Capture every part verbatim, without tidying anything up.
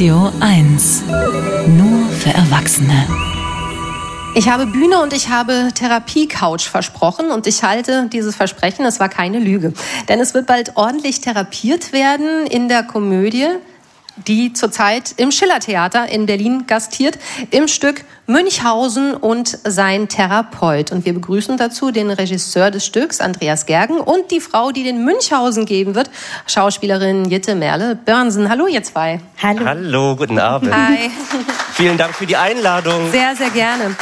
Radio eins. Nur für Erwachsene. Ich habe Bühne und ich habe Therapie-Couch versprochen und ich halte dieses Versprechen, es war keine Lüge. Denn es wird bald ordentlich therapiert werden in der Komödie, die zurzeit im Schiller-Theater in Berlin gastiert, im Stück Münchhausen und sein Therapeut. Und wir begrüßen dazu den Regisseur des Stücks, Andreas Gergen, und die Frau, die den Münchhausen geben wird, Schauspielerin Jitte Merle-Börnsen. Hallo, ihr zwei. Hallo. Hallo, guten Abend. Hi. Vielen Dank für die Einladung. Sehr, sehr gerne.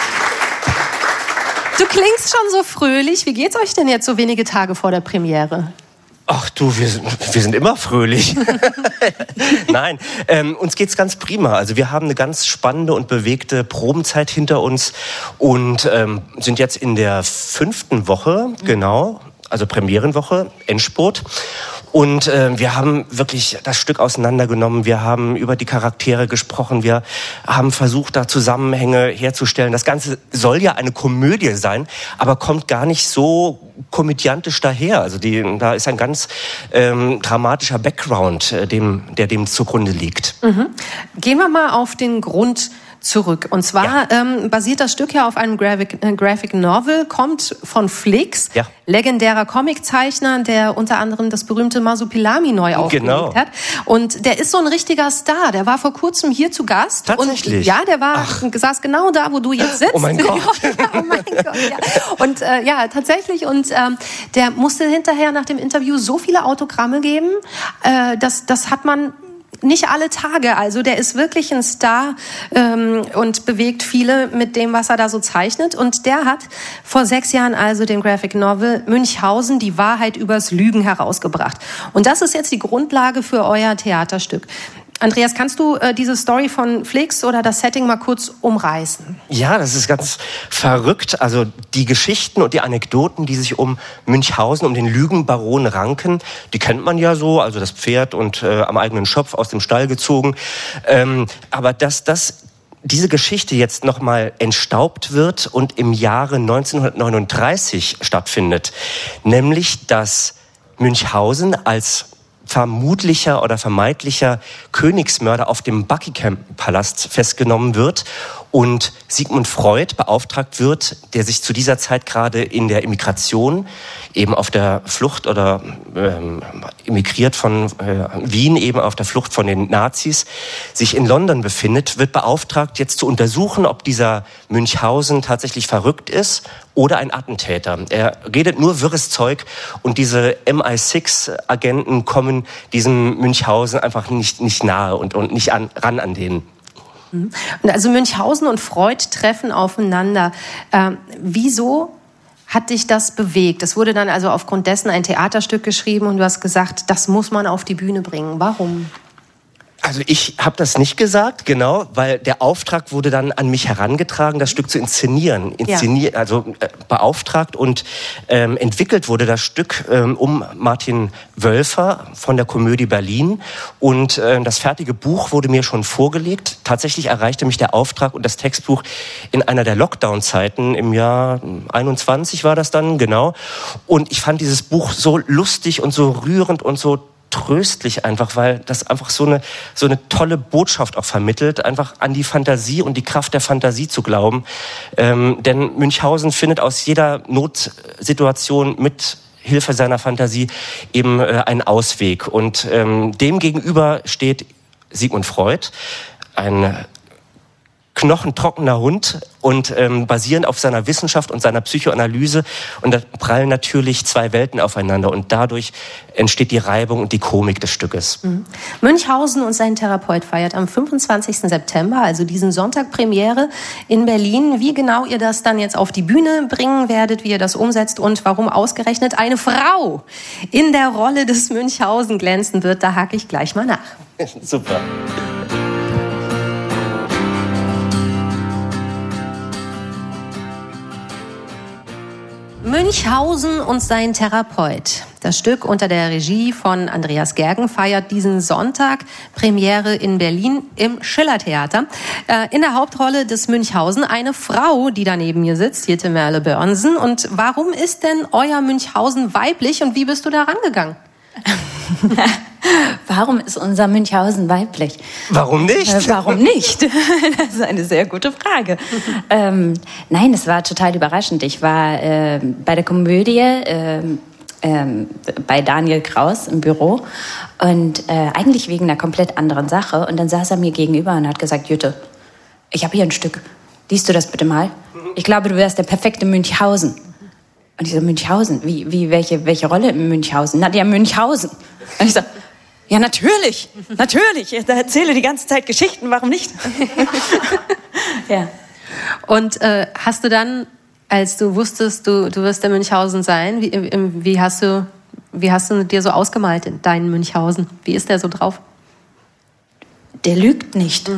Du klingst schon so fröhlich. Wie geht's euch denn jetzt so wenige Tage vor der Premiere? Ach du, wir sind, wir sind immer fröhlich. Nein, ähm, uns geht's ganz prima. Also wir haben eine ganz spannende und bewegte Probenzeit hinter uns und ähm, sind jetzt in der fünften Woche, genau, also Premierenwoche, Endspurt. Und äh, wir haben wirklich das Stück auseinandergenommen. Wir haben über die Charaktere gesprochen. Wir haben versucht, da Zusammenhänge herzustellen. Das Ganze soll ja eine Komödie sein, aber kommt gar nicht so komödiantisch daher. Also die, da ist ein ganz ähm, dramatischer Background, äh, dem, der dem zugrunde liegt. Mhm. Gehen wir mal auf den Grund zurück. Und zwar ja. ähm, basiert das Stück ja auf einem Graphic, äh, Graphic Novel, kommt von Flix, ja. legendärer Comiczeichner, der unter anderem das berühmte Masupilami neu aufgelegt genau. hat. Und der ist so ein richtiger Star. Der war vor kurzem hier zu Gast. Tatsächlich? Und, ja, der war, Ach. saß genau da, wo du jetzt sitzt. Oh mein Gott. oh mein Gott, ja. Und äh, ja, tatsächlich. Und ähm, der musste hinterher nach dem Interview so viele Autogramme geben. Äh, das, das hat man nicht alle Tage, also der ist wirklich ein Star ähm, und bewegt viele mit dem, was er da so zeichnet. Und der hat vor sechs Jahren also den Graphic Novel Münchhausen, die Wahrheit übers Lügen herausgebracht. Und das ist jetzt die Grundlage für euer Theaterstück. Andreas, kannst du äh, diese Story von Flix oder das Setting mal kurz umreißen? Ja, das ist ganz verrückt. Also die Geschichten und die Anekdoten, die sich um Münchhausen, um den Lügenbaron ranken, die kennt man ja so. Also das Pferd und äh, am eigenen Schopf aus dem Stall gezogen. Ähm, aber dass das diese Geschichte jetzt nochmal entstaubt wird und im Jahre neunzehnhundertneununddreißig stattfindet, nämlich dass Münchhausen als vermutlicher oder vermeintlicher Königsmörder auf dem Buckingham-Palast festgenommen wird und Sigmund Freud beauftragt wird, der sich zu dieser Zeit gerade in der Immigration, eben auf der Flucht oder ähm, emigriert von äh, Wien, eben auf der Flucht von den Nazis, sich in London befindet, wird beauftragt, jetzt zu untersuchen, ob dieser Münchhausen tatsächlich verrückt ist oder ein Attentäter. Er redet nur wirres Zeug und diese M I sechs Agenten kommen diesem Münchhausen einfach nicht, nicht nahe und, und nicht an, ran an den. Und also Münchhausen und Freud treffen aufeinander. Ähm, wieso hat dich das bewegt? Es wurde dann also aufgrund dessen ein Theaterstück geschrieben und du hast gesagt, das muss man auf die Bühne bringen. Warum? Also ich habe das nicht gesagt, genau, weil der Auftrag wurde dann an mich herangetragen, das Stück zu inszenieren, inszeniert, ja. also äh, beauftragt und ähm, entwickelt wurde das Stück ähm, um Martin Wölfer von der Komödie Berlin und äh, das fertige Buch wurde mir schon vorgelegt. Tatsächlich erreichte mich der Auftrag und das Textbuch in einer der Lockdown-Zeiten im Jahr einundzwanzig war das dann, genau. Und ich fand dieses Buch so lustig und so rührend und so tröstlich einfach, weil das einfach so eine, so eine tolle Botschaft auch vermittelt, einfach an die Fantasie und die Kraft der Fantasie zu glauben. Ähm, denn Münchhausen findet aus jeder Notsituation mit Hilfe seiner Fantasie eben äh, einen Ausweg. Und ähm, dem gegenüber steht Sigmund Freud, ein knochentrockener Hund und ähm, basierend auf seiner Wissenschaft und seiner Psychoanalyse. Und da prallen natürlich zwei Welten aufeinander und dadurch entsteht die Reibung und die Komik des Stückes. Mhm. Münchhausen und sein Therapeut feiert am fünfundzwanzigsten September, also diesen Sonntag, Premiere in Berlin. Wie genau ihr das dann jetzt auf die Bühne bringen werdet, wie ihr das umsetzt und warum ausgerechnet eine Frau in der Rolle des Münchhausen glänzen wird, da hake ich gleich mal nach. Super. Münchhausen und sein Therapeut. Das Stück unter der Regie von Andreas Gergen feiert diesen Sonntag Premiere in Berlin im Schiller-Theater. Äh, in der Hauptrolle des Münchhausen eine Frau, die da neben mir sitzt, Jitte Merle-Börnsen. Und warum ist denn euer Münchhausen weiblich und wie bist du da rangegangen? Warum ist unser Münchhausen weiblich? Warum nicht? Äh, warum nicht? Das ist eine sehr gute Frage. ähm, nein, es war total überraschend. Ich war äh, bei der Komödie äh, äh, bei Daniel Kraus im Büro und äh, eigentlich wegen einer komplett anderen Sache. Und dann saß er mir gegenüber und hat gesagt, Jytte, ich habe hier ein Stück. Liest du das bitte mal? Ich glaube, du wärst der perfekte Münchhausen. Und ich so, Münchhausen? Wie, wie welche, welche Rolle in Münchhausen? Na, der Münchhausen. Und ich so, ja, natürlich, natürlich. Ich erzähle die ganze Zeit Geschichten, warum nicht? Ja. Und äh, hast du dann, als du wusstest, du, du wirst der Münchhausen sein, wie, wie, hast du, wie hast du dir so ausgemalt in deinen Münchhausen? Wie ist der so drauf? Der lügt nicht.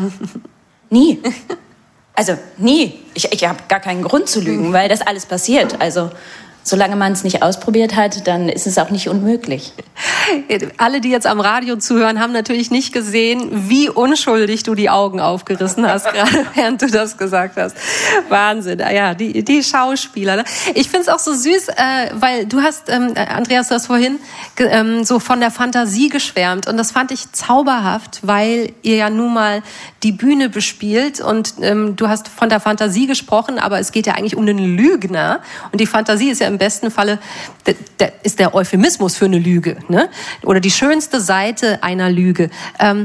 Nie. Also nie. Ich, ich habe gar keinen Grund zu lügen, weil das alles passiert. Also solange man es nicht ausprobiert hat, dann ist es auch nicht unmöglich. Alle, die jetzt am Radio zuhören, haben natürlich nicht gesehen, wie unschuldig du die Augen aufgerissen hast, gerade während du das gesagt hast. Wahnsinn. Ja, die, die Schauspieler. Ne? Ich finde es auch so süß, äh, weil du hast, ähm, Andreas, du hast vorhin ähm, so von der Fantasie geschwärmt. Und das fand ich zauberhaft, weil ihr ja nun mal die Bühne bespielt. Und ähm, du hast von der Fantasie gesprochen, aber es geht ja eigentlich um einen Lügner. Und die Fantasie ist ja im besten Falle, der, der ist der Euphemismus für eine Lüge, ne? Oder die schönste Seite einer Lüge. Ähm,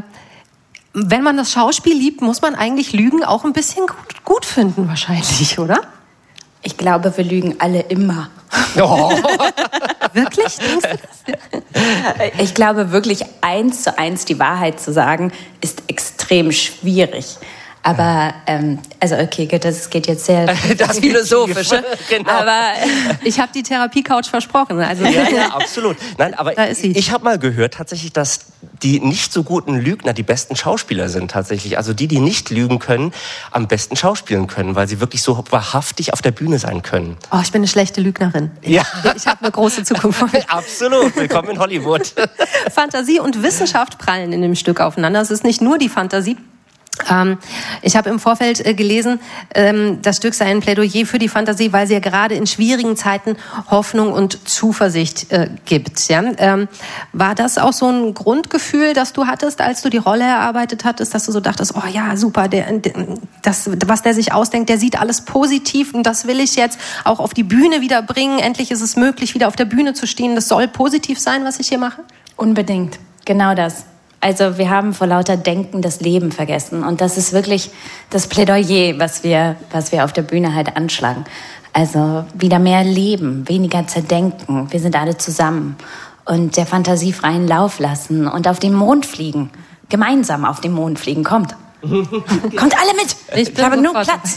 wenn man das Schauspiel liebt, muss man eigentlich Lügen auch ein bisschen gut, gut finden wahrscheinlich, oder? Ich glaube, wir lügen alle immer. Oh. Wirklich? Denkst du das? Ich glaube wirklich, eins zu eins die Wahrheit zu sagen, ist extrem schwierig. Aber, ähm, also okay, gut, das geht jetzt sehr das Philosophische. Genau. Aber ich habe die Therapie-Couch versprochen. Also ja, ja, absolut. Nein, aber da ist sie. Ich habe mal gehört tatsächlich, dass die nicht so guten Lügner die besten Schauspieler sind tatsächlich. Also die, die nicht lügen können, am besten schauspielen können, weil sie wirklich so wahrhaftig auf der Bühne sein können. Oh, ich bin eine schlechte Lügnerin. Ja. Ich habe eine große Zukunft vor mir. Absolut. Willkommen in Hollywood. Fantasie und Wissenschaft prallen in dem Stück aufeinander. Es ist nicht nur die Fantasie. Ähm, ich habe im Vorfeld äh, gelesen, ähm, das Stück sei ein Plädoyer für die Fantasie, weil sie ja gerade in schwierigen Zeiten Hoffnung und Zuversicht äh, gibt. Ja? Ähm, war das auch so ein Grundgefühl, das du hattest, als du die Rolle erarbeitet hattest, dass du so dachtest, oh ja, super, der, der, das, was der sich ausdenkt, der sieht alles positiv und das will ich jetzt auch auf die Bühne wieder bringen. Endlich ist es möglich, wieder auf der Bühne zu stehen. Das soll positiv sein, was ich hier mache? Unbedingt, genau das. Also wir haben vor lauter Denken das Leben vergessen. Und das ist wirklich das Plädoyer, was wir, was wir auf der Bühne halt anschlagen. Also wieder mehr Leben, weniger zerdenken. Wir sind alle zusammen. Und der Fantasie freien Lauf lassen und auf den Mond fliegen. Gemeinsam auf den Mond fliegen. Kommt. Kommt alle mit. Ich, ich habe nur Platz.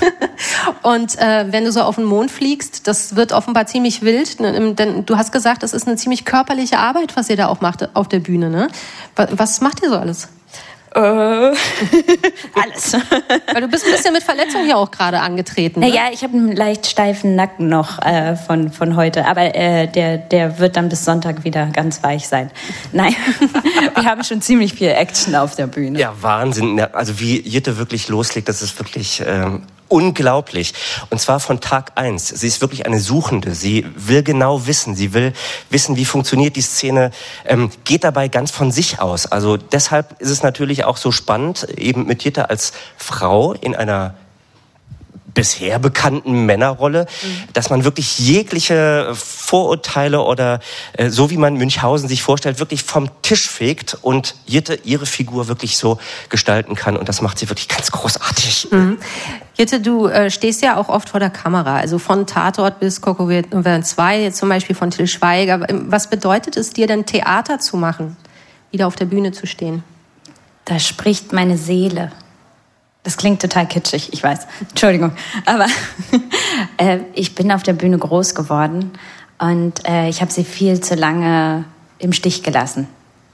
Und äh, wenn du so auf den Mond fliegst, das wird offenbar ziemlich wild, ne? Denn du hast gesagt, das ist eine ziemlich körperliche Arbeit, was ihr da auch macht auf der Bühne, ne? Was macht ihr so alles? Äh, alles. Weil du bist ein bisschen mit Verletzung hier auch gerade angetreten. Ne? Naja, ich habe einen leicht steifen Nacken noch äh, von, von heute, aber äh, der, der wird dann bis Sonntag wieder ganz weich sein. Nein, wir haben schon ziemlich viel Action auf der Bühne. Ja, Wahnsinn. Also wie Jytte wirklich loslegt, das ist wirklich ähm, unglaublich. Und zwar von Tag eins. Sie ist wirklich eine Suchende. Sie will genau wissen. Sie will wissen, wie funktioniert die Szene. Ähm, geht dabei ganz von sich aus. Also deshalb ist es natürlich auch so spannend, eben mit Jytte als Frau in einer bisher bekannten Männerrolle, mhm. dass man wirklich jegliche Vorurteile oder äh, so wie man Münchhausen sich vorstellt, wirklich vom Tisch fegt und Jytte ihre Figur wirklich so gestalten kann. Und das macht sie wirklich ganz großartig. Mhm. Jytte, du äh, stehst ja auch oft vor der Kamera, also von Tatort bis Coco Vin zwei, jetzt zum Beispiel von Til Schweiger. Was bedeutet es dir denn, Theater zu machen, wieder auf der Bühne zu stehen? Da spricht meine Seele. Das klingt total kitschig, ich weiß. Entschuldigung. Aber äh, ich bin auf der Bühne groß geworden und äh, ich habe sie viel zu lange im Stich gelassen.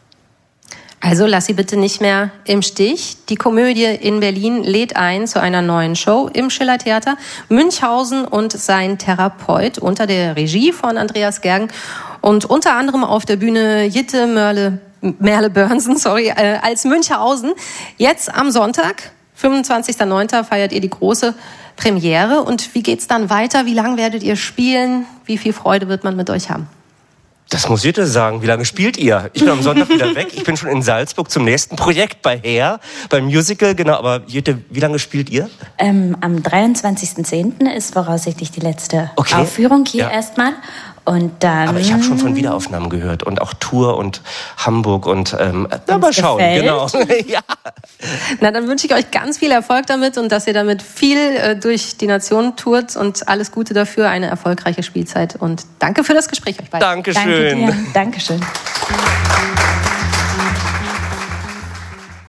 Also lass sie bitte nicht mehr im Stich. Die Komödie in Berlin lädt ein zu einer neuen Show im Schillertheater. Münchhausen und sein Therapeut unter der Regie von Andreas Gergen und unter anderem auf der Bühne Jytte Merle, Merle Börnsen, sorry, äh, als Münchhausen. Jetzt am Sonntag, fünfundzwanzigster neunter feiert ihr die große Premiere. Und wie geht's dann weiter? Wie lange werdet ihr spielen? Wie viel Freude wird man mit euch haben? Das muss Jytte sagen. Wie lange spielt ihr? Ich bin am Sonntag wieder weg. Ich bin schon in Salzburg zum nächsten Projekt bei Hair, beim Musical. Genau, aber Jytte, wie lange spielt ihr? Ähm, am dreiundzwanzigsten zehnten ist voraussichtlich die letzte okay. Aufführung hier ja. erstmal. Und dann aber ich habe schon von Wiederaufnahmen gehört und auch Tour und Hamburg und ähm, na, mal schauen. Gefällt. Genau. Ja. Na, dann wünsche ich euch ganz viel Erfolg damit und dass ihr damit viel äh, durch die Nation tourt und alles Gute dafür, eine erfolgreiche Spielzeit. Und danke für das Gespräch euch beiden. Dankeschön. Danke dir. Dankeschön.